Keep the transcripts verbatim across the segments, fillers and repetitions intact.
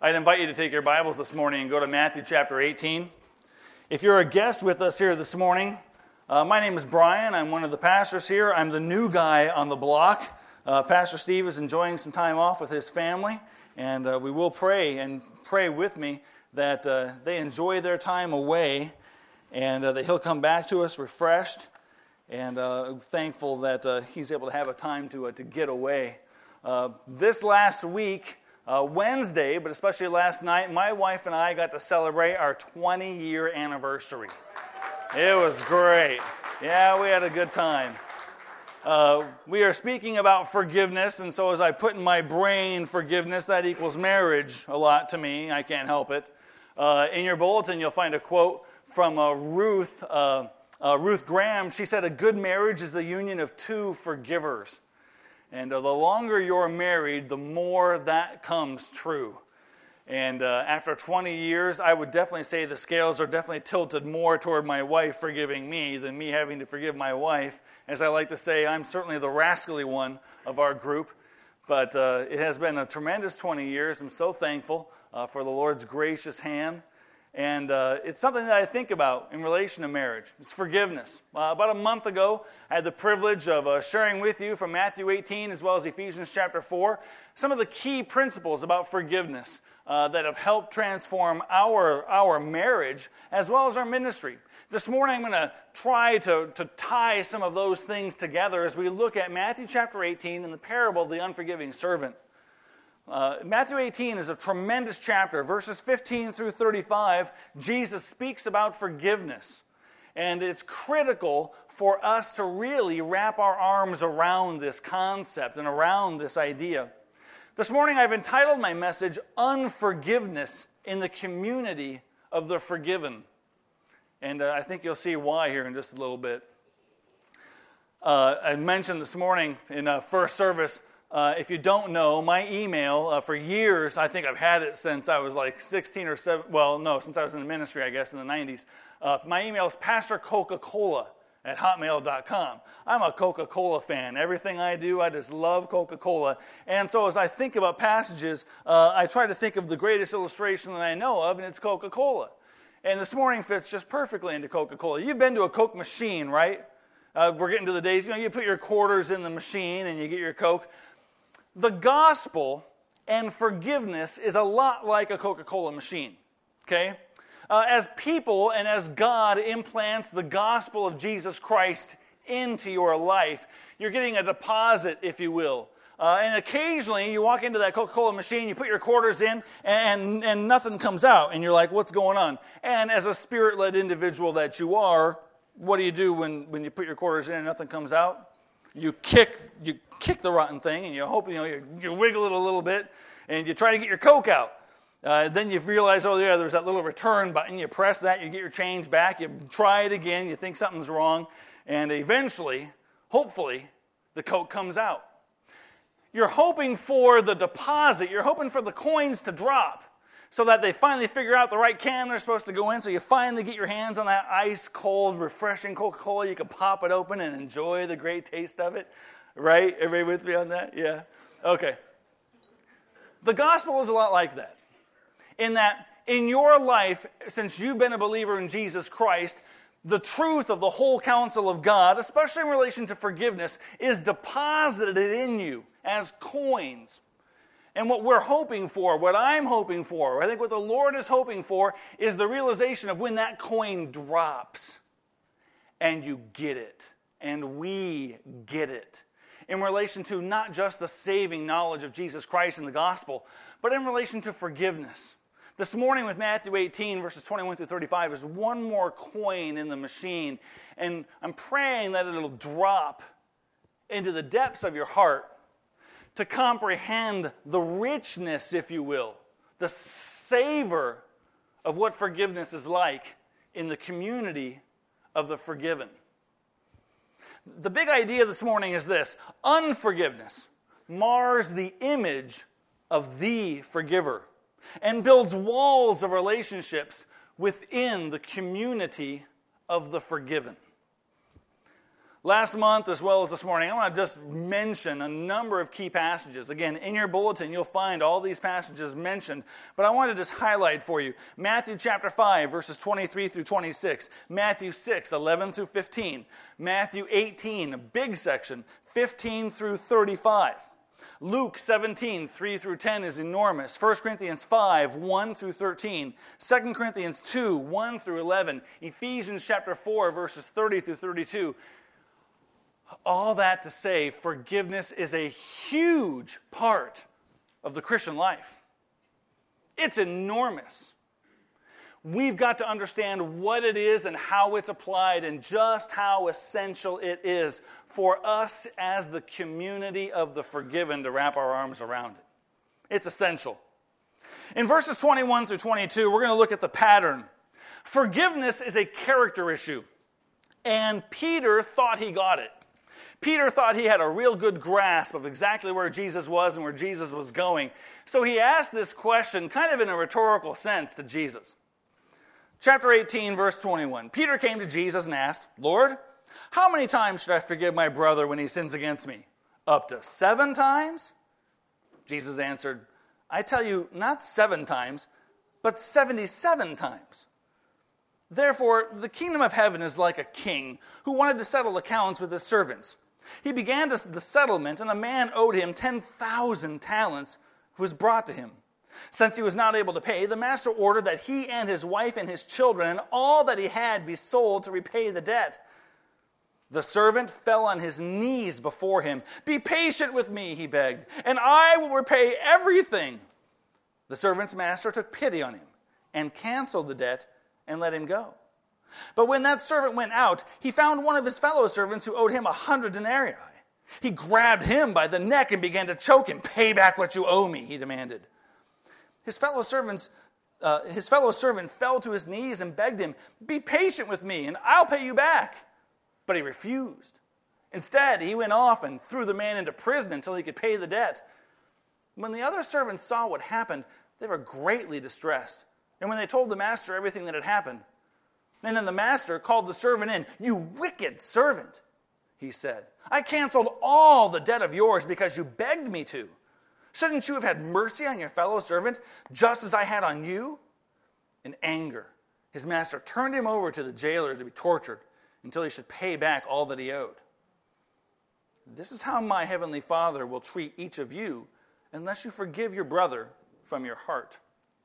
I'd invite you to take your Bibles this morning and go to Matthew chapter eighteen. If you're a guest with us here this morning, uh, my name is Brian. I'm one of the pastors here. I'm the new guy on the block. Uh, Pastor Steve is enjoying some time off with his family, and uh, we will pray and pray with me that uh, they enjoy their time away and uh, that he'll come back to us refreshed and uh, thankful that uh, he's able to have a time to, uh, to get away. Uh, this last week, Uh, Wednesday, but especially last night, my wife and I got to celebrate our twenty-year anniversary. It was great. Yeah, we had a good time. Uh, we are speaking about forgiveness, and so as I put in my brain forgiveness, that equals marriage a lot to me. I can't help it. Uh, in your bulletin, you'll find a quote from uh, Ruth, uh, uh, Ruth Graham. She said, "A good marriage is the union of two forgivers." And uh, the longer you're married, the more that comes true. And uh, after twenty years, I would definitely say the scales are definitely tilted more toward my wife forgiving me than me having to forgive my wife. As I like to say, I'm certainly the rascally one of our group. But uh, it has been a tremendous twenty years. I'm so thankful uh, for the Lord's gracious hand. And uh, it's something that I think about in relation to marriage. It's forgiveness. Uh, about a month ago, I had the privilege of uh, sharing with you from Matthew eighteen as well as Ephesians chapter four some of the key principles about forgiveness uh, that have helped transform our, our marriage as well as our ministry. This morning, I'm going to try to, to tie some of those things together as we look at Matthew chapter eighteen and the parable of the unforgiving servant. Uh, Matthew eighteen is a tremendous chapter. Verses fifteen through thirty-five, Jesus speaks about forgiveness. And it's critical for us to really wrap our arms around this concept and around this idea. This morning I've entitled my message, Unforgiveness in the Community of the Forgiven. And uh, I think you'll see why here in just a little bit. Uh, I mentioned this morning in uh, first service, Uh, if you don't know, my email, uh, for years, I think I've had it since I was like sixteen or seven, well, no, since I was in the ministry, I guess, in the nineties. Uh, my email is pastor coca cola at hotmail dot com. I'm a Coca-Cola fan. Everything I do, I just love Coca-Cola. And so as I think about passages, uh, I try to think of the greatest illustration that I know of, and it's Coca-Cola. And this morning fits just perfectly into Coca-Cola. You've been to a Coke machine, right? Uh, we're getting to the days, you know, you put your quarters in the machine and you get your Coke. The gospel and forgiveness is a lot like a Coca-Cola machine, okay? Uh, as people and as God implants the gospel of Jesus Christ into your life, you're getting a deposit, if you will. Uh, and occasionally you walk into that Coca-Cola machine, you put your quarters in, and, and nothing comes out. And you're like, what's going on? And as a spirit-led individual that you are, what do you do when, when you put your quarters in and nothing comes out? You kick you kick the rotten thing, and you hope, you know, you, you wiggle it a little bit, and you try to get your Coke out. Uh, then you realize, oh, yeah, there's that little return button. You press that, you get your change back. You try it again. You think something's wrong. And eventually, hopefully, the Coke comes out. You're hoping for the deposit. You're hoping for the coins to drop so that they finally figure out the right can they're supposed to go in. So you finally get your hands on that ice-cold, refreshing Coca-Cola. You can pop it open and enjoy the great taste of it. Right? Everybody with me on that? Yeah? Okay. The gospel is a lot like that. In that, in your life, since you've been a believer in Jesus Christ, the truth of the whole counsel of God, especially in relation to forgiveness, is deposited in you as coins. And what we're hoping for, what I'm hoping for, I think what the Lord is hoping for, is the realization of when that coin drops and you get it, and we get it, in relation to not just the saving knowledge of Jesus Christ and the gospel, but in relation to forgiveness. This morning with Matthew eighteen, verses twenty-one through thirty-five, is one more coin in the machine, and I'm praying that it'll drop into the depths of your heart to comprehend the richness, if you will, the savor of what forgiveness is like in the community of the forgiven. The big idea this morning is this: unforgiveness mars the image of the forgiver and builds walls of relationships within the community of the forgiven. Last month, as well as this morning, I want to just mention a number of key passages. Again, in your bulletin, you'll find all these passages mentioned, but I want to just highlight for you. Matthew chapter five, verses twenty-three through twenty-six. Matthew six, eleven through fifteen. Matthew eighteen, a big section, fifteen through thirty-five. Luke seventeen, three through ten is enormous. First Corinthians five, one through thirteen. Second Corinthians two, one through eleven. Ephesians chapter four, verses thirty through thirty-two. All that to say, forgiveness is a huge part of the Christian life. It's enormous. We've got to understand what it is and how it's applied and just how essential it is for us as the community of the forgiven to wrap our arms around it. It's essential. In verses twenty-one through twenty-two, we're going to look at the pattern. Forgiveness is a character issue, and Peter thought he got it. Peter thought he had a real good grasp of exactly where Jesus was and where Jesus was going. So he asked this question kind of in a rhetorical sense to Jesus. Chapter eighteen, verse twenty-one. Peter came to Jesus and asked, "Lord, how many times should I forgive my brother when he sins against me? Up to seven times?" Jesus answered, "I tell you, not seven times, but seventy-seven times." Therefore, the kingdom of heaven is like a king who wanted to settle accounts with his servants. He began the settlement, and a man owed him ten thousand talents who was brought to him. Since he was not able to pay, the master ordered that he and his wife and his children and all that he had be sold to repay the debt. The servant fell on his knees before him. "Be patient with me," he begged, "and I will repay everything." The servant's master took pity on him and canceled the debt and let him go. But when that servant went out, he found one of his fellow servants who owed him a hundred denarii. He grabbed him by the neck and began to choke him. "Pay back what you owe me," he demanded. His fellow servants, uh, his fellow servant fell to his knees and begged him, "Be patient with me, and I'll pay you back." But he refused. Instead, he went off and threw the man into prison until he could pay the debt. When the other servants saw what happened, they were greatly distressed. And when they told the master everything that had happened, and then the master called the servant in. "You wicked servant," he said. "I canceled all the debt of yours because you begged me to. Shouldn't you have had mercy on your fellow servant just as I had on you?" In anger, his master turned him over to the jailer to be tortured until he should pay back all that he owed. This is how my heavenly Father will treat each of you unless you forgive your brother from your heart.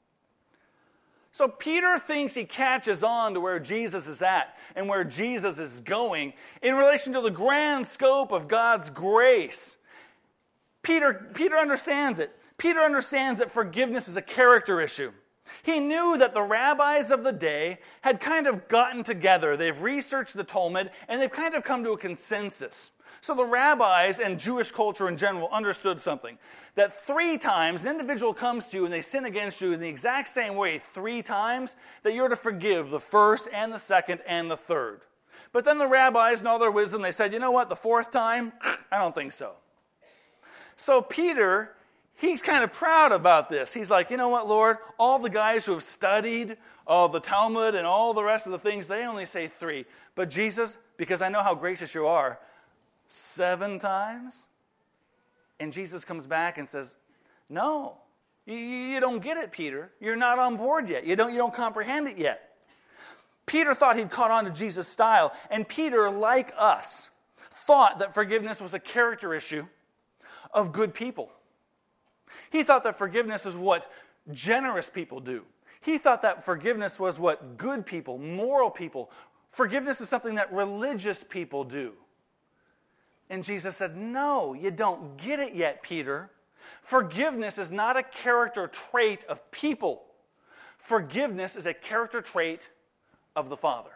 So Peter thinks he catches on to where Jesus is at and where Jesus is going in relation to the grand scope of God's grace. Peter, Peter understands it. Peter understands that forgiveness is a character issue. He knew that the rabbis of the day had kind of gotten together. They've researched the Talmud, and they've kind of come to a consensus. So the rabbis and Jewish culture in general understood something. That three times an individual comes to you and they sin against you in the exact same way three times, that you're to forgive the first and the second and the third. But then the rabbis, in all their wisdom, they said, you know what, the fourth time? I don't think so. So Peter, he's kind of proud about this. He's like, you know what, Lord, all the guys who have studied all the Talmud and all the rest of the things, they only say three. But Jesus, because I know how gracious you are, seven times? And Jesus comes back and says, no, you, you don't get it, Peter. You're not on board yet. You don't, you don't comprehend it yet. Peter thought he'd caught on to Jesus' style, and Peter, like us, thought that forgiveness was a character issue of good people. He thought that forgiveness is what generous people do. He thought that forgiveness was what good people, moral people, forgiveness is something that religious people do. And Jesus said, no, you don't get it yet, Peter. Forgiveness is not a character trait of people. Forgiveness is a character trait of the Father.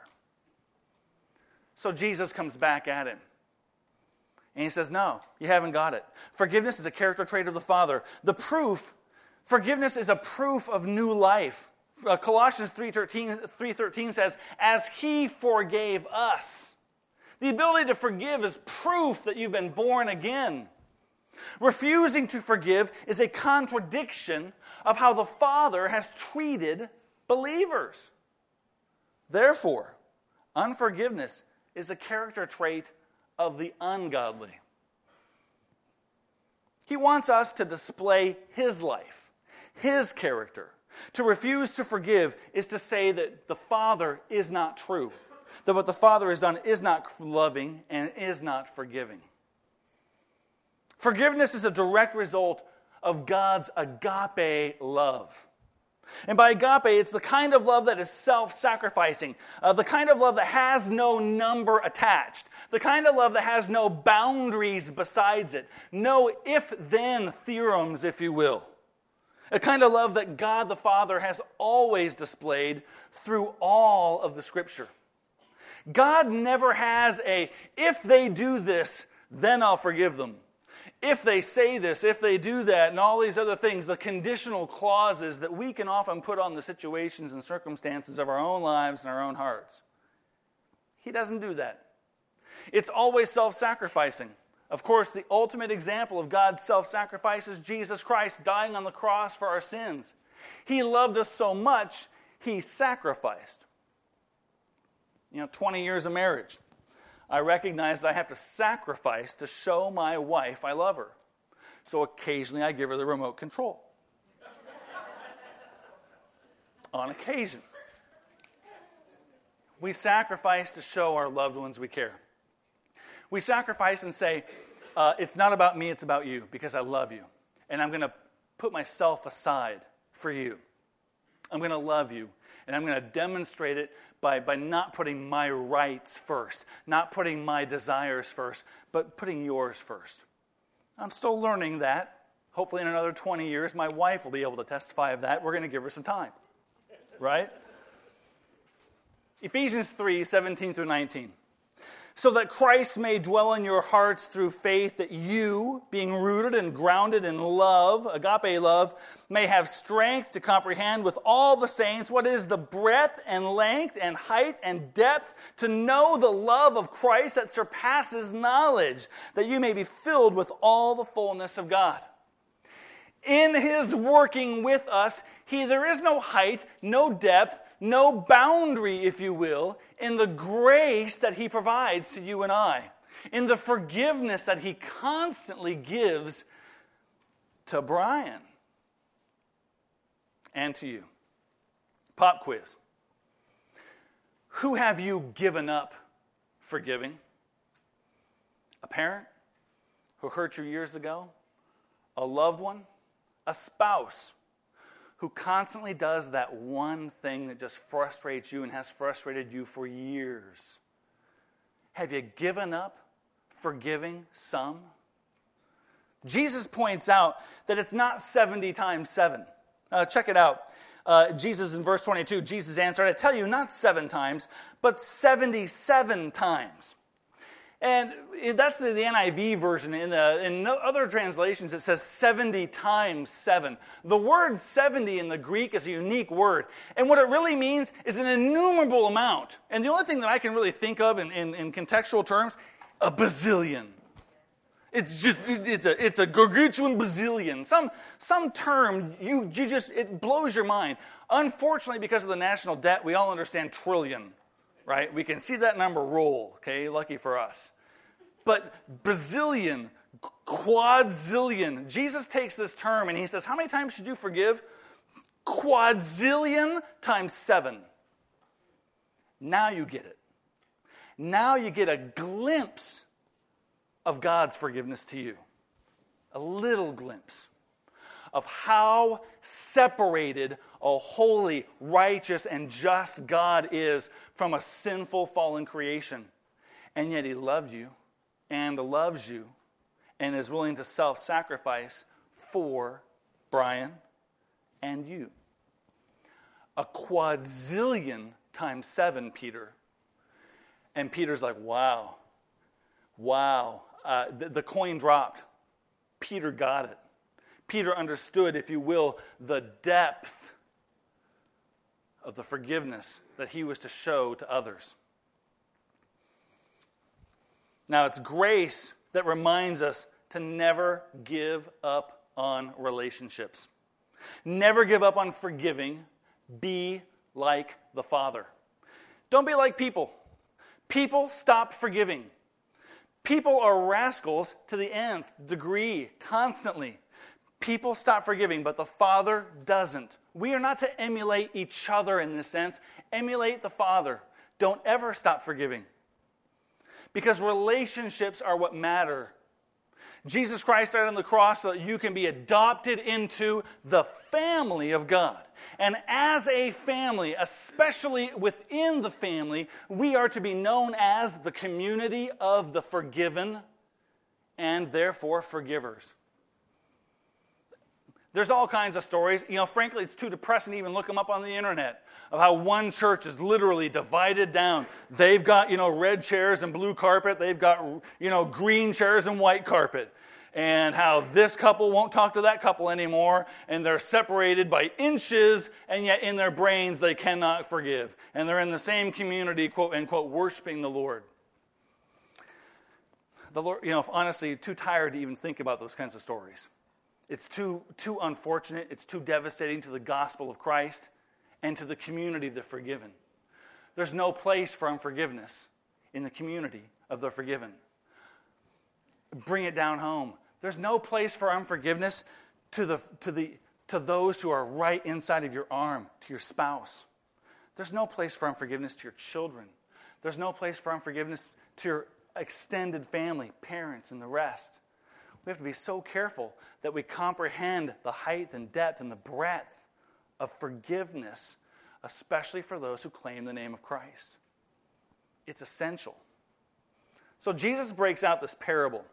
So Jesus comes back at him. And he says, no, you haven't got it. Forgiveness is a character trait of the Father. The proof, forgiveness is a proof of new life. Uh, Colossians three thirteen says, as he forgave us. The ability to forgive is proof that you've been born again. Refusing to forgive is a contradiction of how the Father has treated believers. Therefore, unforgiveness is a character trait of the ungodly. He wants us to display his life, his character. To refuse to forgive is to say that the Father is not true, that what the Father has done is not loving and is not forgiving. Forgiveness is a direct result of God's agape love. And by agape, it's the kind of love that is self-sacrificing, uh, the kind of love that has no number attached, the kind of love that has no boundaries besides it, no if-then theorems, if you will. A kind of love that God the Father has always displayed through all of the Scripture. God never has a, if they do this, then I'll forgive them. If they say this, if they do that, and all these other things, the conditional clauses that we can often put on the situations and circumstances of our own lives and our own hearts. He doesn't do that. It's always self-sacrificing. Of course, the ultimate example of God's self-sacrifice is Jesus Christ dying on the cross for our sins. He loved us so much, he sacrificed. You know, twenty years of marriage. I recognize that I have to sacrifice to show my wife I love her. So occasionally I give her the remote control. On occasion. We sacrifice to show our loved ones we care. We sacrifice and say, uh, it's not about me, it's about you, because I love you. And I'm going to put myself aside for you. I'm going to love you. And I'm going to demonstrate it by, by not putting my rights first, not putting my desires first, but putting yours first. I'm still learning that. Hopefully in another twenty years, my wife will be able to testify of that. We're going to give her some time. Right? Ephesians three, seventeen through nineteen. So that Christ may dwell in your hearts through faith, that you, being rooted and grounded in love, agape love, may have strength to comprehend with all the saints what is the breadth and length and height and depth, to know the love of Christ that surpasses knowledge, that you may be filled with all the fullness of God. In his working with us, he there is no height, no depth, no boundary, if you will, in the grace that he provides to you and I, in the forgiveness that he constantly gives to Brian and to you. Pop quiz. Who have you given up forgiving? A parent who hurt you years ago? A loved one? A spouse who constantly does that one thing that just frustrates you and has frustrated you for years? Have you given up forgiving some? Jesus points out that it's not seventy times seven. Uh, check it out. Uh, Jesus in verse twenty-two, Jesus answered, I tell you, not seven times, but seventy-seven times. And that's the, the N I V version. In, the, in other translations, it says seventy times seven. The word seventy in the Greek is a unique word. And what it really means is an innumerable amount. And the only thing that I can really think of in, in, in contextual terms, a bazillion. It's just, it's a, it's a gargantuan bazillion. Some, some term, you, you just, it blows your mind. Unfortunately, because of the national debt, we all understand trillion. Right? We can see that number roll, okay? Lucky for us. But bazillion, quadzillion. Jesus takes this term and he says, how many times should you forgive? Quadzillion times seven. Now you get it. Now you get a glimpse of God's forgiveness to you. A little glimpse of how separated a holy, righteous, and just God is from a sinful, fallen creation. And yet he loved you and loves you and is willing to self-sacrifice for Brian and you. A quadzillion times seven, Peter. And Peter's like, wow, wow. Uh, the, the coin dropped. Peter got it. Peter understood, if you will, the depth of the forgiveness that he was to show to others. Now, it's grace that reminds us to never give up on relationships. Never give up on forgiving. Be like the Father. Don't be like people. People stop forgiving. People are rascals to the nth degree, constantly. People stop forgiving, but the Father doesn't. We are not to emulate each other in this sense. Emulate the Father. Don't ever stop forgiving. Because relationships are what matter. Jesus Christ died on the cross so that you can be adopted into the family of God. And as a family, especially within the family, we are to be known as the community of the forgiven and therefore forgivers. There's all kinds of stories. You know, frankly, it's too depressing to even look them up on the internet of how one church is literally divided down. They've got, you know, red chairs and blue carpet. They've got, you know, green chairs and white carpet. And how this couple won't talk to that couple anymore. And they're separated by inches, and yet in their brains they cannot forgive. And they're in the same community, quote, unquote, worshiping the Lord. The Lord, you know, honestly, too tired to even think about those kinds of stories. It's too, too unfortunate. It's too devastating to the gospel of Christ and to the community of the forgiven. There's no place for unforgiveness in the community of the forgiven. Bring it down home. There's no place for unforgiveness to the, to the, to those who are right inside of your arm, to your spouse. There's no place for unforgiveness to your children. There's no place for unforgiveness to your extended family, parents, and the rest. We have to be so careful that we comprehend the height and depth and the breadth of forgiveness, especially for those who claim the name of Christ. It's essential. So Jesus breaks out this parable.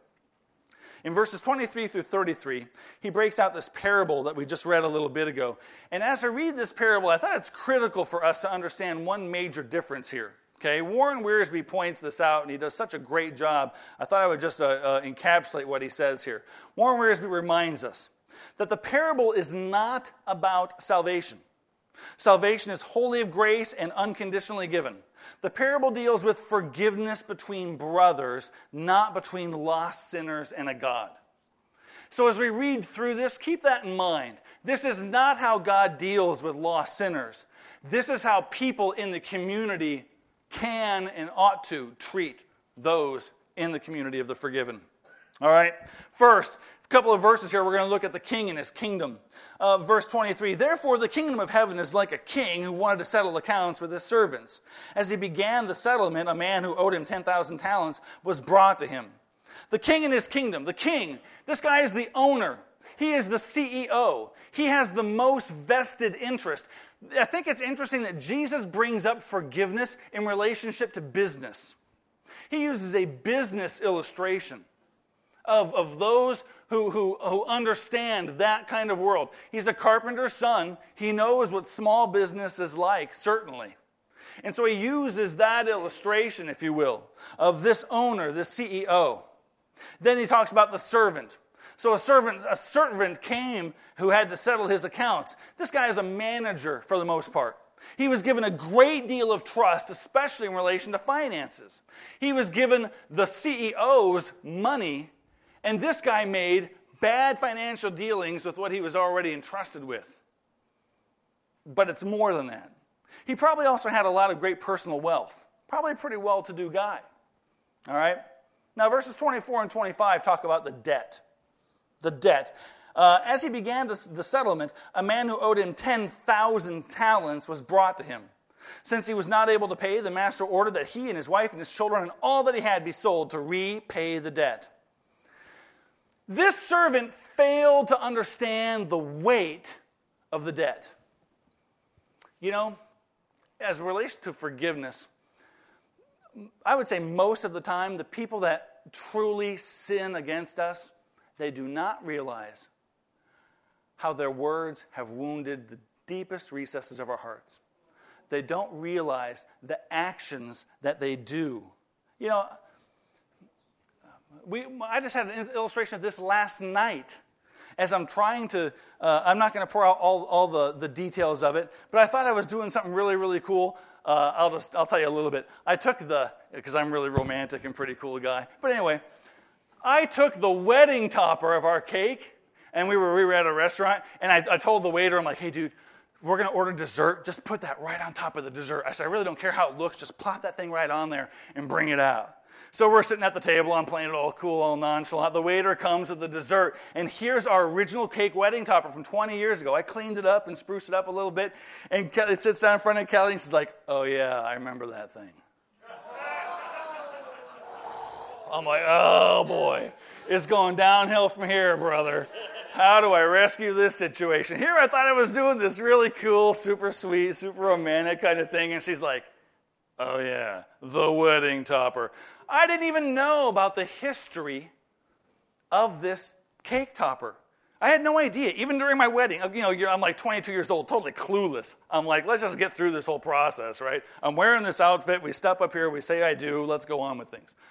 In verses twenty-three through thirty-three, he breaks out this parable that we just read a little bit ago. And as I read this parable, I thought it's critical for us to understand one major difference here. Okay, Warren Wiersbe points this out, and he does such a great job. I thought I would just uh, uh, encapsulate what he says here. Warren Wiersbe reminds us that the parable is not about salvation. Salvation is wholly of grace and unconditionally given. The parable deals with forgiveness between brothers, not between lost sinners and a God. So as we read through this, keep that in mind. This is not how God deals with lost sinners. This is how people in the community can and ought to treat those in the community of the forgiven. All right? First, a couple of verses here. We're going to look at the king and his kingdom. Uh, verse twenty-three, therefore the kingdom of heaven is like a king who wanted to settle accounts with his servants. As he began the settlement, a man who owed him ten thousand talents was brought to him. The king and his kingdom. The king, this guy is the owner. He is the C E O. He has the most vested interest. I think it's interesting that Jesus brings up forgiveness in relationship to business. He uses a business illustration of, of those who, who, who understand that kind of world. He's a carpenter's son. He knows what small business is like, certainly. And so he uses that illustration, if you will, of this owner, this C E O. Then he talks about the servant. So a servant, a servant came who had to settle his accounts. This guy is a manager for the most part. He was given a great deal of trust, especially in relation to finances. He was given the C E O's money, and this guy made bad financial dealings with what he was already entrusted with. But it's more than that. He probably also had a lot of great personal wealth. Probably a pretty well-to-do guy. All right? Now, verses twenty-four and twenty-five talk about the debt. The debt. Uh, as he began the, the settlement, a man who owed him ten thousand talents was brought to him. Since he was not able to pay, the master ordered that he and his wife and his children and all that he had be sold to repay the debt. This servant failed to understand the weight of the debt. You know, as it relates to forgiveness, I would say most of the time, the people that truly sin against us, they do not realize how their words have wounded the deepest recesses of our hearts. They don't realize the actions that they do. You know, we, I just had an illustration of this last night. As I'm trying to, uh, I'm not going to pour out all, all the, the details of it, but I thought I was doing something really, really cool. Uh, I'll just, I'll tell you a little bit. I took the, because I'm really romantic and pretty cool guy. But anyway, I took the wedding topper of our cake, and we were, we were at a restaurant, and I, I told the waiter, I'm like, hey, dude, we're going to order dessert. Just put that right on top of the dessert. I said, I really don't care how it looks. Just plop that thing right on there and bring it out. So we're sitting at the table, I'm playing it all cool, all nonchalant. The waiter comes with the dessert, and here's our original cake wedding topper from twenty years ago. I cleaned it up and spruced it up a little bit, and it sits down in front of Kelly, and she's like, oh yeah, I remember that thing. I'm like, oh boy, it's going downhill from here, brother. How do I rescue this situation? Here I thought I was doing this really cool, super sweet, super romantic kind of thing, and she's like, oh yeah, the wedding topper. I didn't even know about the history of this cake topper. I had no idea. Even during my wedding, you know, I'm like twenty-two years old, totally clueless. I'm like, let's just get through this whole process, right? I'm wearing this outfit. We step up here. We say I do. Let's go on with things.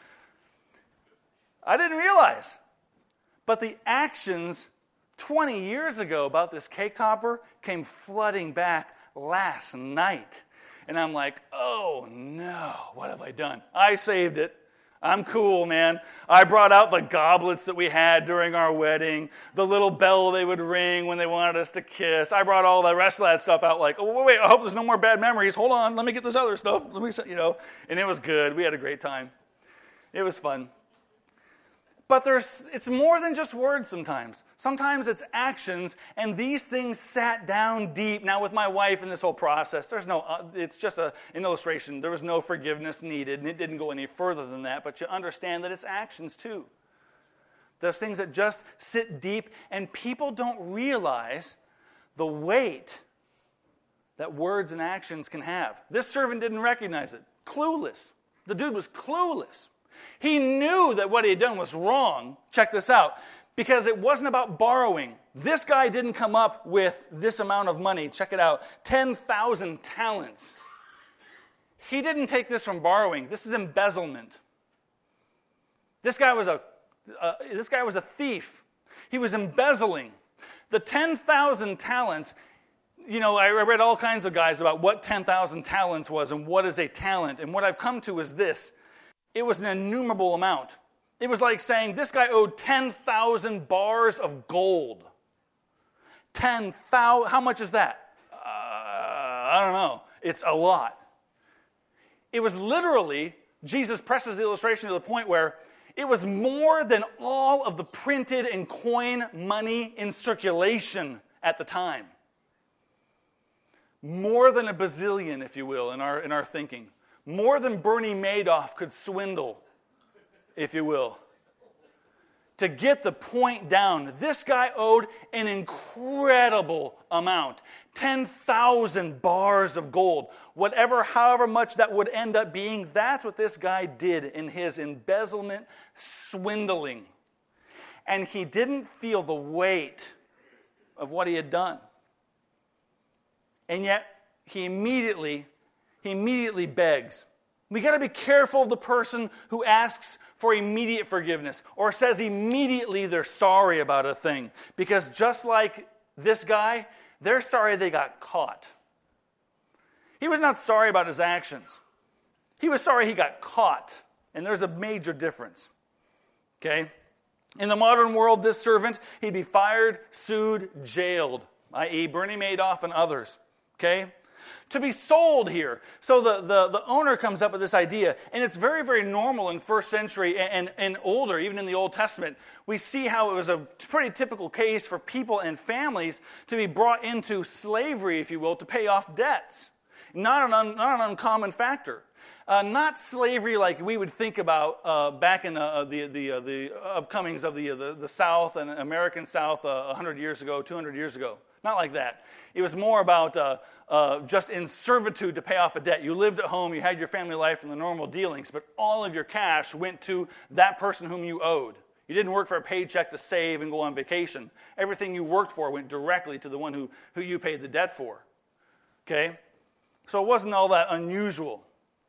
I didn't realize. But the actions twenty years ago about this cake topper came flooding back last night. And I'm like, oh no, what have I done? I saved it. I'm cool, man. I brought out the goblets that we had during our wedding, the little bell they would ring when they wanted us to kiss. I brought all the rest of that stuff out like, oh, wait, wait, I hope there's no more bad memories. Hold on, let me get this other stuff. Let me, you know, and it was good. We had a great time. It was fun. But there's, it's more than just words sometimes. Sometimes it's actions, and these things sat down deep. Now with my wife in this whole process, there's no, uh, it's just a, an illustration. There was no forgiveness needed, and it didn't go any further than that. But you understand that it's actions too. Those things that just sit deep, and people don't realize the weight that words and actions can have. This servant didn't recognize it. Clueless. The dude was clueless. He knew that what he had done was wrong. Check this out. Because it wasn't about borrowing. This guy didn't come up with this amount of money. Check it out. ten thousand talents. He didn't take this from borrowing. This is embezzlement. This guy was a, uh, this guy was a thief. He was embezzling. The ten thousand talents, you know, I read all kinds of guys about what ten thousand talents was and what is a talent. And what I've come to is this. It was an innumerable amount. It was like saying this guy owed ten thousand bars of gold. ten thousand, how much is that? Uh, I don't know. It's a lot. It was literally, Jesus presses the illustration to the point where it was more than all of the printed and coin money in circulation at the time. More than a bazillion, if you will, in our, in our thinking. More than Bernie Madoff could swindle, if you will. To get the point down, this guy owed an incredible amount. ten thousand bars of gold. Whatever, however much that would end up being, that's what this guy did in his embezzlement, swindling. And he didn't feel the weight of what he had done. And yet, he immediately He immediately begs. We got to be careful of the person who asks for immediate forgiveness or says immediately they're sorry about a thing. Because just like this guy, they're sorry they got caught. He was not sorry about his actions. He was sorry he got caught. And there's a major difference. Okay? In the modern world, this servant, he'd be fired, sued, jailed, that is. Bernie Madoff and others. Okay? To be sold here. So the, the, the owner comes up with this idea, and it's very, very normal in first century and, and, and older, even in the Old Testament. We see how it was a pretty typical case for people and families to be brought into slavery, if you will, to pay off debts. Not an, un, not an uncommon factor. Uh, not slavery like we would think about uh, back in uh, the the uh, the upcomings of the, uh, the the South and American South uh, one hundred years ago, two hundred years ago. Not like that. It was more about uh, uh, just in servitude to pay off a debt. You lived at home, you had your family life and the normal dealings, but all of your cash went to that person whom you owed. You didn't work for a paycheck to save and go on vacation. Everything you worked for went directly to the one who, who you paid the debt for. Okay? So it wasn't all that unusual.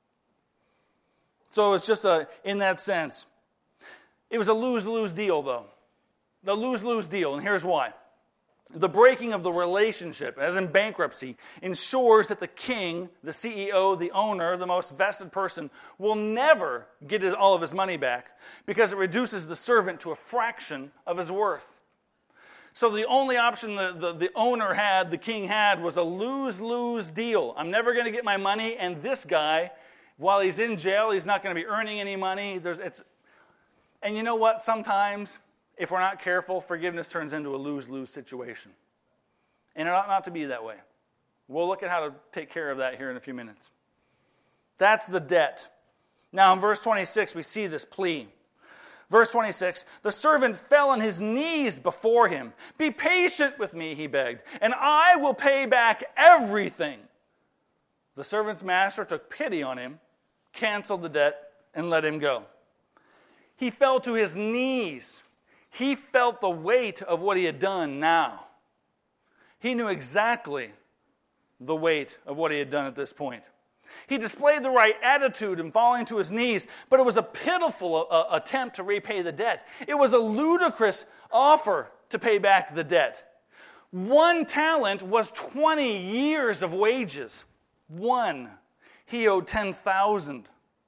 So it's just a, in that sense. It was a lose-lose deal, though. The lose-lose deal, and here's why. The breaking of the relationship, as in bankruptcy, ensures that the king, the C E O, the owner, the most vested person, will never get his, all of his money back because it reduces the servant to a fraction of his worth. So the only option the, the, the owner had, the king had, was a lose-lose deal. I'm never going to get my money, and this guy While he's in jail, he's not going to be earning any money. There's, it's, and you know what? Sometimes, if we're not careful, forgiveness turns into a lose-lose situation. And it ought not to be that way. We'll look at how to take care of that here in a few minutes. That's the debt. Now in verse twenty-six, we see this plea. Verse twenty-six, the servant fell on his knees before him. Be patient with me, he begged, and I will pay back everything. The servant's master took pity on him, canceled the debt, and let him go. He fell to his knees. He felt the weight of what he had done now. He knew exactly the weight of what he had done at this point. He displayed the right attitude in falling to his knees, but it was a pitiful uh, attempt to repay the debt. It was a ludicrous offer to pay back the debt. One talent was twenty years of wages. One. He owed ten thousand.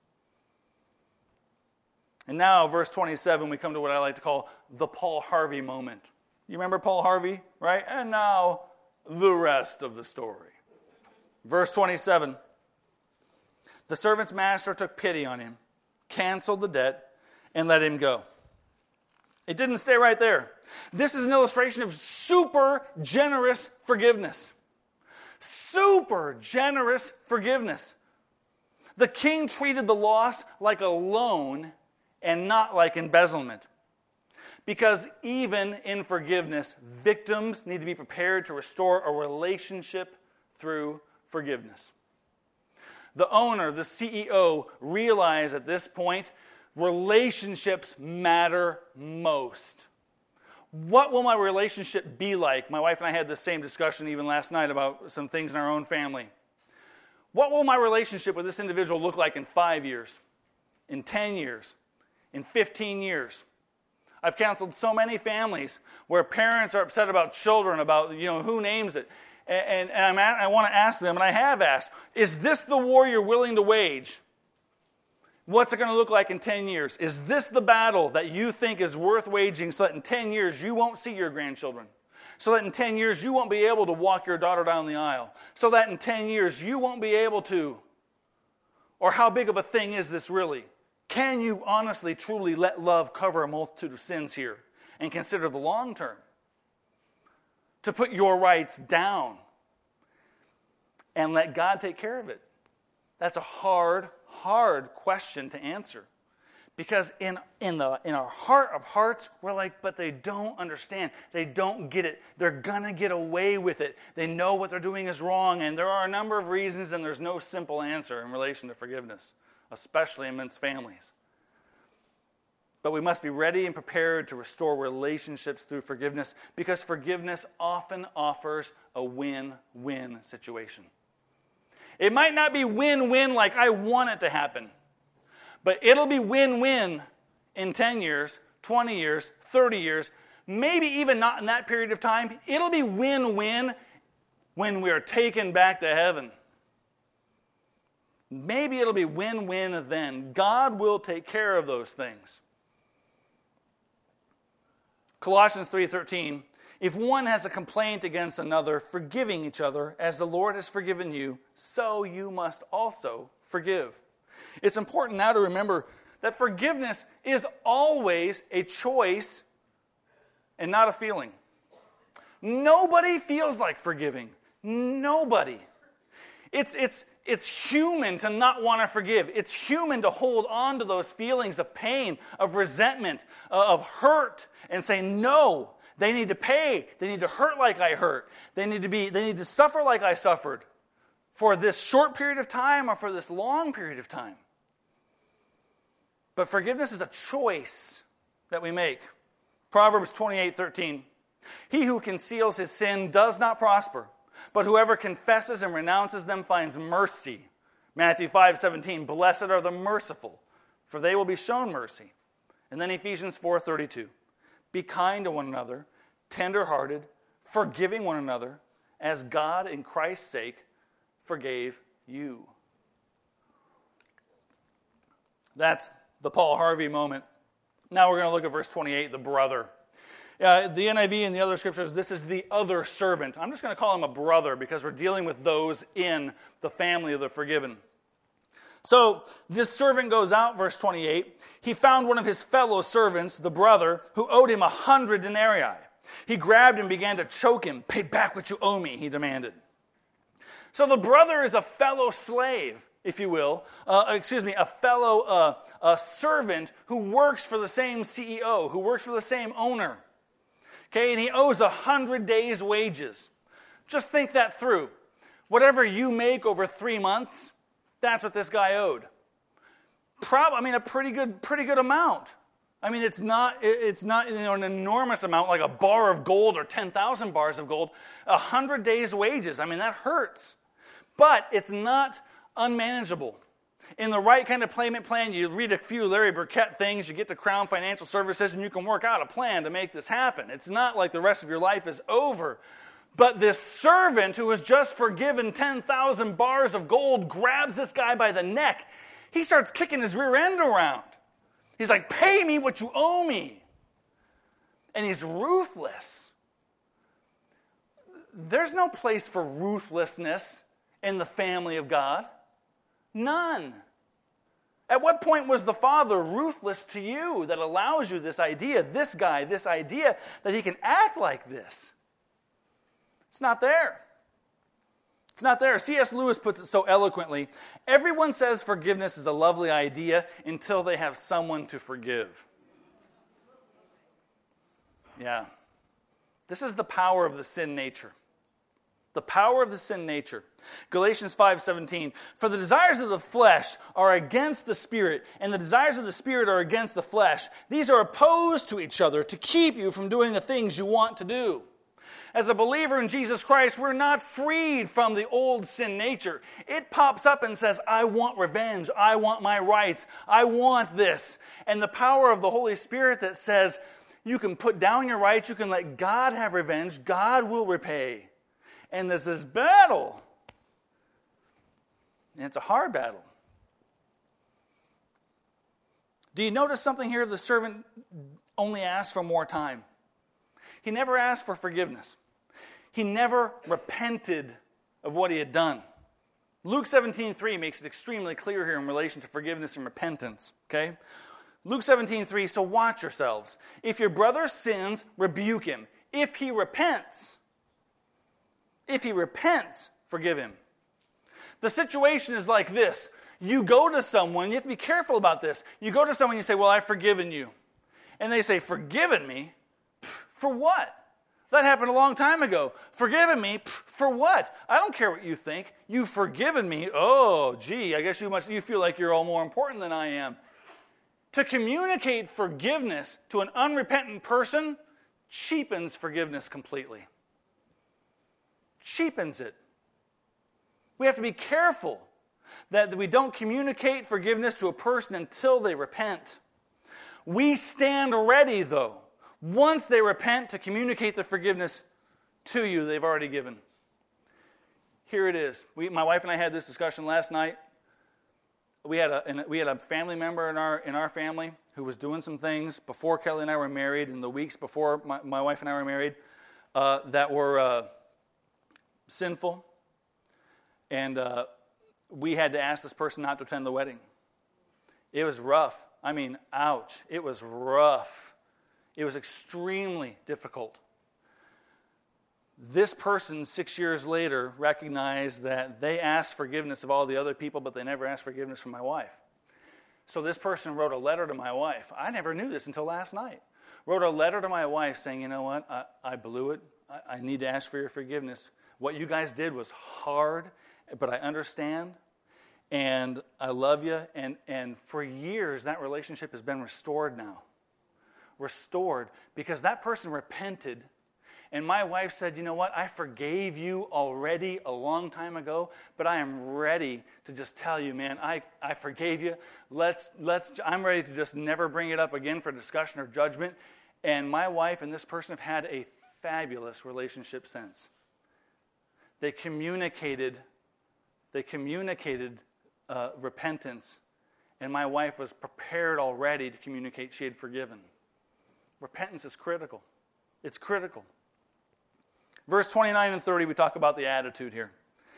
And now, verse twenty-seven, we come to what I like to call the Paul Harvey moment. You remember Paul Harvey, right? And now, the rest of the story. Verse twenty-seven. The servant's master took pity on him, canceled the debt, and let him go. It didn't stay right there. This is an illustration of super generous forgiveness. Super generous forgiveness. The king treated the loss like a loan and not like embezzlement. Because even in forgiveness, victims need to be prepared to restore a relationship through forgiveness. The owner, the C E O, realized at this point, relationships matter most. What will my relationship be like? My wife and I had the same discussion even last night about some things in our own family. What will my relationship with this individual look like in five years, in ten years, in fifteen years? I've counseled so many families where parents are upset about children, about, you know, who names it. And, and I'm at, I want to ask them, and I have asked, is this the war you're willing to wage? What's it going to look like in ten years? Is this the battle that you think is worth waging so that in ten years you won't see your grandchildren? So that in ten years you won't be able to walk your daughter down the aisle? So that in ten years you won't be able to? Or how big of a thing is this really? Can you honestly, truly let love cover a multitude of sins here and consider the long term? To put your rights down and let God take care of it. That's a hard, hard question to answer. Because in, in, the, in our heart of hearts, we're like, but they don't understand. They don't get it. They're going to get away with it. They know what they're doing is wrong, and there are a number of reasons, and there's no simple answer in relation to forgiveness, especially amongst families. But we must be ready and prepared to restore relationships through forgiveness, because forgiveness often offers a win-win situation. It might not be win-win like I want it to happen, but it'll be win-win in ten years, twenty years, thirty years, maybe even not in that period of time. It'll be win-win when we are taken back to heaven. Maybe it'll be win-win then. God will take care of those things. Colossians three thirteen, if one has a complaint against another, forgiving each other, as the Lord has forgiven you, so you must also forgive. It's important now to remember that forgiveness is always a choice and not a feeling. Nobody feels like forgiving. Nobody. It's, it's, it's human to not want to forgive. It's human to hold on to those feelings of pain, of resentment, uh, of hurt, and say, no, they need to pay. They need to hurt like I hurt. They need to be, they need to suffer like I suffered for this short period of time or for this long period of time. But forgiveness is a choice that we make. Proverbs twenty-eight thirteen, he who conceals his sin does not prosper, but whoever confesses and renounces them finds mercy. Matthew five seventeen, blessed are the merciful, for they will be shown mercy. And then Ephesians four thirty-two, be kind to one another, tender-hearted, forgiving one another, as God in Christ's sake forgave you. That's the Paul Harvey moment. Now we're going to look at verse twenty-eight, the brother. Uh, the N I V and the other scriptures, this is the other servant. I'm just going to call him a brother because we're dealing with those in the family of the forgiven. So this servant goes out, verse twenty-eight. He found one of his fellow servants, the brother, who owed him a hundred denarii. He grabbed him and began to choke him. Pay back what you owe me, he demanded. So the brother is a fellow slave, if you will. Uh, excuse me, a fellow uh, a servant who works for the same C E O, who works for the same owner. Okay, and he owes a hundred days' wages. Just think that through. Whatever you make over three months, that's what this guy owed. Prob- I mean, a pretty good, pretty good amount. I mean, it's not, it's not you know, an enormous amount like a bar of gold or ten thousand bars of gold. A hundred days' wages. I mean, that hurts. But it's not unmanageable. In the right kind of payment plan, you read a few Larry Burkett things, you get to Crown Financial Services, and you can work out a plan to make this happen. It's not like the rest of your life is over. But this servant who was just forgiven ten thousand bars of gold grabs this guy by the neck. He starts kicking his rear end around. He's like, pay me what you owe me. And he's ruthless. There's no place for ruthlessness in the family of God. None. At what point was the Father ruthless to you that allows you this idea, this guy, this idea that he can act like this? It's not there. It's not there. C S Lewis puts it so eloquently. Everyone says forgiveness is a lovely idea until they have someone to forgive. Yeah. This is the power of the sin nature. The power of the sin nature. Galatians five seventeen. For the desires of the flesh are against the Spirit, and the desires of the Spirit are against the flesh. These are opposed to each other to keep you from doing the things you want to do. As a believer in Jesus Christ, we're not freed from the old sin nature. It pops up and says, I want revenge. I want my rights. I want this. And the power of the Holy Spirit that says, you can put down your rights. You can let God have revenge. God will repay. And there's this battle. And it's a hard battle. Do you notice something here? The servant only asked for more time. He never asked for forgiveness. He never repented of what he had done. Luke seventeen three makes it extremely clear here in relation to forgiveness and repentance. Okay? Luke seventeen three, so watch yourselves. If your brother sins, rebuke him. If he repents, if he repents, forgive him. The situation is like this. You go to someone, you have to be careful about this. You go to someone and you say, well, I've forgiven you. And they say, forgiven me? Pfft, for what? That happened a long time ago. Forgiven me? Pfft, for what? I don't care what you think. You've forgiven me. Oh, gee, I guess you must. You feel like you're all more important than I am. To communicate forgiveness to an unrepentant person cheapens forgiveness completely. Cheapens it. We have to be careful that we don't communicate forgiveness to a person until they repent. We stand ready, though, once they repent, to communicate the forgiveness to you they've already given. Here it is. We, my wife and I had this discussion last night. We had a we had a family member in our in our family who was doing some things before Kelly and I were married, in the weeks before my, my wife and I were married, uh, that were uh, sinful. And uh, we had to ask this person not to attend the wedding. It was rough. I mean, ouch. It was rough. It was extremely difficult. This person, six years later, recognized that they asked forgiveness of all the other people, but they never asked forgiveness from my wife. So this person wrote a letter to my wife. I never knew this until last night. Wrote a letter to my wife saying, you know what, I, I blew it. I, I need to ask for your forgiveness. What you guys did was hard, but I understand, and I love you. And, and for years, that relationship has been restored now. Restored, because that person repented, and my wife said, you know what, I forgave you already a long time ago, but I am ready to just tell you, man, I, I forgave you. Let's, let's, I'm ready to just never bring it up again for discussion or judgment. And my wife and this person have had a fabulous relationship since. They communicated, they communicated uh, repentance, and my wife was prepared already to communicate she had forgiven. Repentance is critical. It's critical. Verse twenty-nine and thirty, we talk about the attitude here.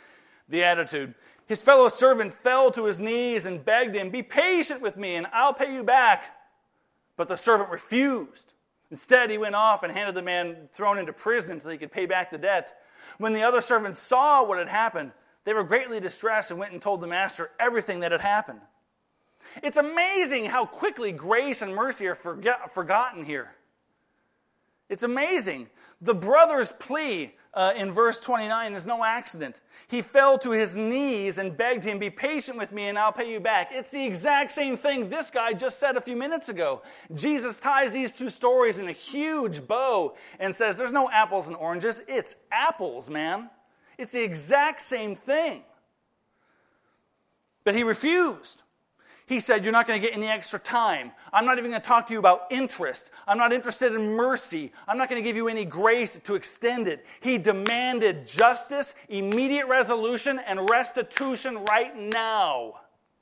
The attitude. His fellow servant fell to his knees and begged him, "Be patient with me and I'll pay you back." But the servant refused. Instead, he went off and handed the man thrown into prison until he could pay back the debt. When the other servants saw what had happened, they were greatly distressed and went and told the master everything that had happened. It's amazing how quickly grace and mercy are forget- forgotten here. It's amazing. The brother's plea uh, in verse twenty-nine is no accident. He fell to his knees and begged him, "Be patient with me and I'll pay you back." It's the exact same thing this guy just said a few minutes ago. Jesus ties these two stories in a huge bow and says there's no apples and oranges. It's apples, man. It's the exact same thing. But he refused. He said, "You're not going to get any extra time. I'm not even going to talk to you about interest. I'm not interested in mercy. I'm not going to give you any grace to extend it." He demanded justice, immediate resolution, and restitution right now.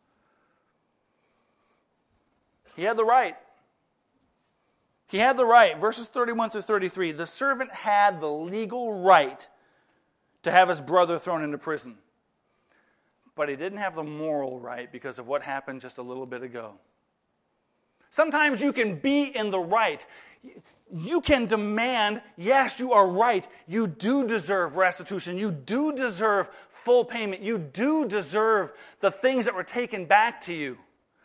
He had the right. He had the right. Verses thirty-one through thirty-three. The servant had the legal right to have his brother thrown into prison. But he didn't have the moral right because of what happened just a little bit ago. Sometimes you can be in the right. You can demand, yes, you are right. You do deserve restitution. You do deserve full payment. You do deserve the things that were taken back to you.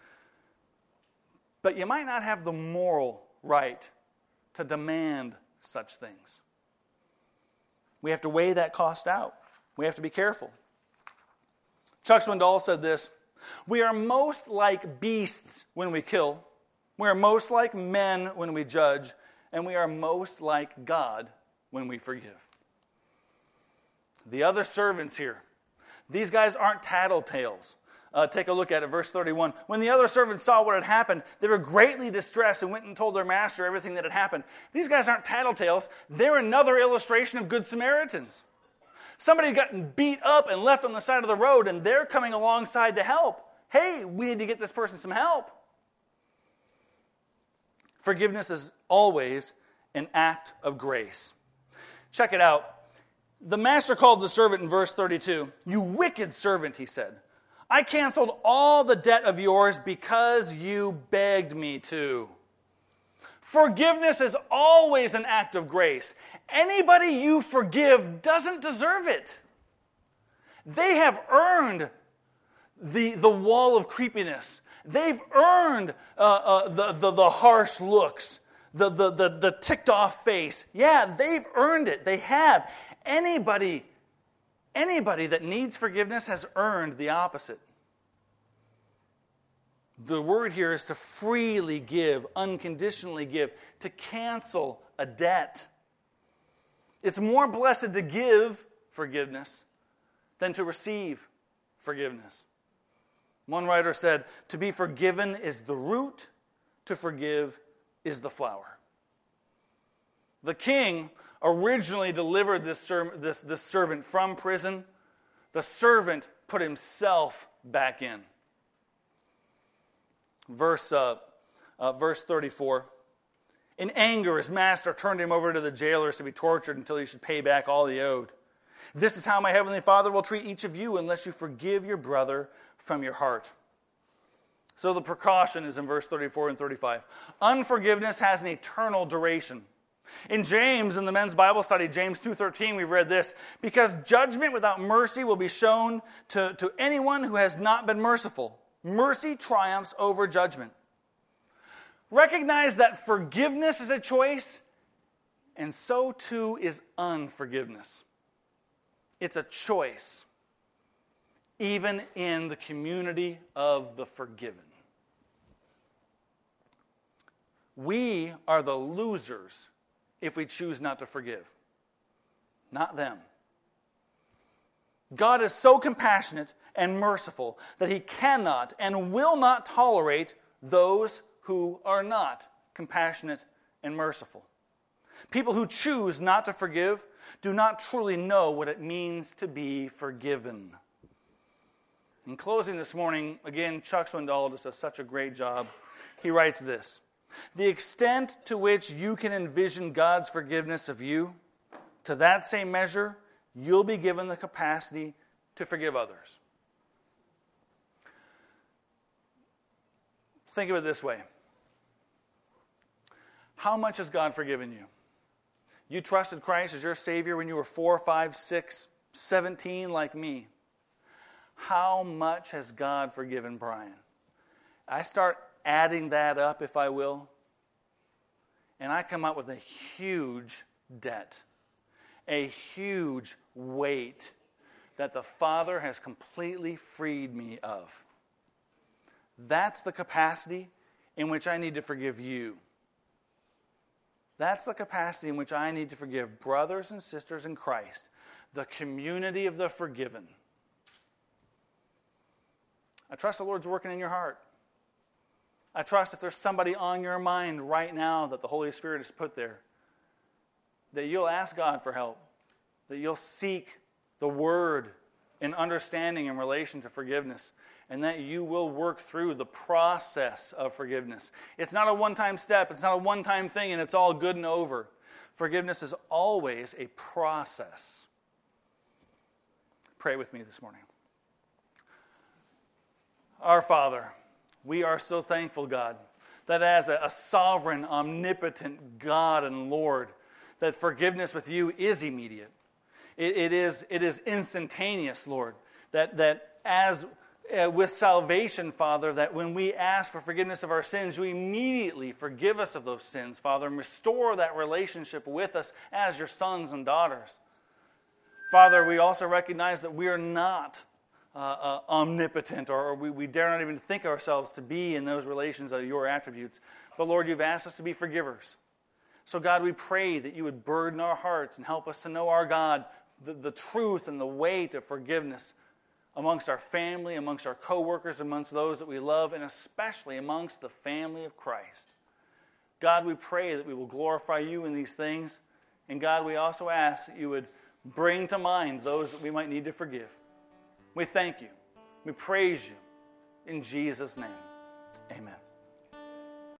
But you might not have the moral right to demand such things. We have to weigh that cost out. We have to be careful. Chuck Swindoll said this, "We are most like beasts when we kill. We are most like men when we judge. And we are most like God when we forgive." The other servants here, these guys aren't tattletales. Uh, take a look at it, verse thirty-one. When the other servants saw what had happened, they were greatly distressed and went and told their master everything that had happened. These guys aren't tattletales. They're another illustration of Good Samaritans. Somebody had gotten beat up and left on the side of the road, and they're coming alongside to help. Hey, we need to get this person some help. Forgiveness is always an act of grace. Check it out. The master called the servant in verse thirty-two. "You wicked servant," he said. "I canceled all the debt of yours because you begged me to." Forgiveness is always an act of grace. Anybody you forgive doesn't deserve it. They have earned the, the wall of creepiness. They've earned uh, uh, the, the, the harsh looks, the, the, the, the ticked off face. Yeah, they've earned it. They have. Anybody, anybody that needs forgiveness has earned the opposite. The word here is to freely give, unconditionally give, to cancel a debt. It's more blessed to give forgiveness than to receive forgiveness. One writer said, "To be forgiven is the root, to forgive is the flower." The king originally delivered this, ser- this, this servant from prison. The servant put himself back in. Verse, uh, uh, verse thirty-four. In anger, his master turned him over to the jailers to be tortured until he should pay back all he owed. "This is how my heavenly Father will treat each of you unless you forgive your brother from your heart." So the precaution is in verse thirty-four and thirty-five. Unforgiveness has an eternal duration. In James, in the men's Bible study, James two thirteen, we've read this, "Because judgment without mercy will be shown to, to anyone who has not been merciful. Mercy triumphs over judgment." Recognize that forgiveness is a choice, and so too is unforgiveness. It's a choice, even in the community of the forgiven. We are the losers if we choose not to forgive, not them. God is so compassionate and merciful that he cannot and will not tolerate those who are not compassionate and merciful. People who choose not to forgive do not truly know what it means to be forgiven. In closing this morning, again, Chuck Swindoll just does such a great job. He writes this: "The extent to which you can envision God's forgiveness of you, to that same measure, you'll be given the capacity to forgive others. Think of it this way. How much has God forgiven you? You trusted Christ as your Savior when you were four, five, six, seventeen, like me. How much has God forgiven Brian? I start adding that up, if I will, and I come up with a huge debt, a huge weight that the Father has completely freed me of. That's the capacity in which I need to forgive you. That's the capacity in which I need to forgive brothers and sisters in Christ, the community of the forgiven. I trust the Lord's working in your heart. I trust if there's somebody on your mind right now that the Holy Spirit has put there, that you'll ask God for help, that you'll seek the Word and understanding in relation to forgiveness, and that you will work through the process of forgiveness. It's not a one-time step. It's not a one-time thing, and it's all good and over. Forgiveness is always a process. Pray with me this morning. Our Father, we are so thankful, God, that as a, a sovereign, omnipotent God and Lord, that forgiveness with you is immediate. It, it is it is instantaneous, Lord. That that as uh, with salvation, Father, that when we ask for forgiveness of our sins, you immediately forgive us of those sins, Father, and restore that relationship with us as your sons and daughters. Father, we also recognize that we are not uh, uh, omnipotent, or, or we, we dare not even think ourselves to be in those relations of your attributes. But Lord, you've asked us to be forgivers. So God, we pray that you would burden our hearts and help us to know our God, the, the truth and the weight of forgiveness amongst our family, amongst our co-workers, amongst those that we love, and especially amongst the family of Christ. God, we pray that we will glorify you in these things. And God, we also ask that you would bring to mind those that we might need to forgive. We thank you. We praise you. In Jesus' name, amen.